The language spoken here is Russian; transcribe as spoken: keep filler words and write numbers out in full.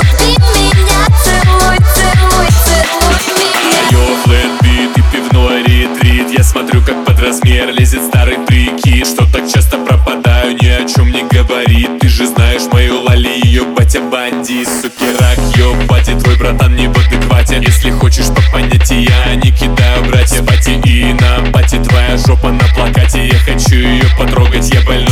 люби меня, целуй, целуй, целуй меня. Йо, флэт-бит и пивной ретрит. Я смотрю, как под размер лезет старый прикид. Что так часто пропадаю, ни о чем не говорит. Ты же знаешь мою лали, ее батя бандит. Суки, рак, йо, бати, твой братан не в адеквате. Если хочешь по понятию, я не кидаю, братья. Бати и на бати, твоя жопа на плакате. Я хочу ее потрогать, я больной.